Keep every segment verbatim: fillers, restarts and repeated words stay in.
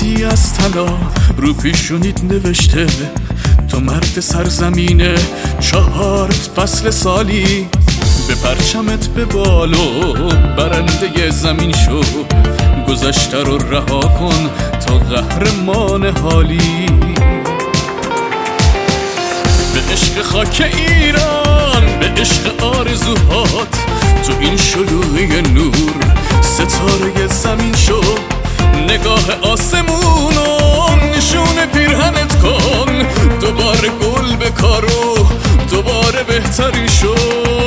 خطی از طلا رو پیشونیت نوشته تو مرد سرزمین چهار فصل سالی، به پرچمت به بالو برنده زمین شو، گذشته رو رها کن تا قهرمان حالی. به عشق خاک ایران، به عشق آرزوهات، تو این شلوغی نور ستاره زمین شو، نگاه آسمونو نشون پیرهنت کن، دوباره گل بکارو دوباره بهتری شو.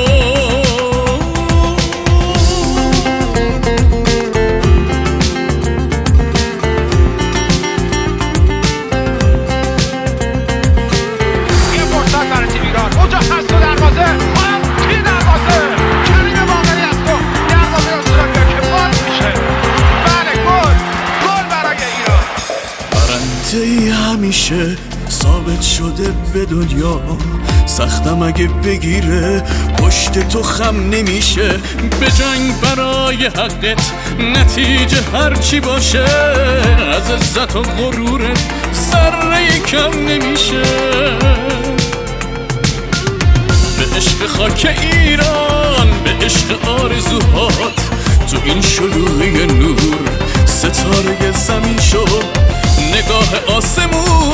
ای همیشه ثابت شده به دنیا، سختم اگه بگیره پشت تو خم نمیشه، به جنگ برای حقت نتیجه هرچی باشه، از عزت و غرورت ذره کم نمیشه. به عشق خاک ایران، به عشق آرزوهات، تو این شلوغی نور ستاره زمین شو، نگاه آسمون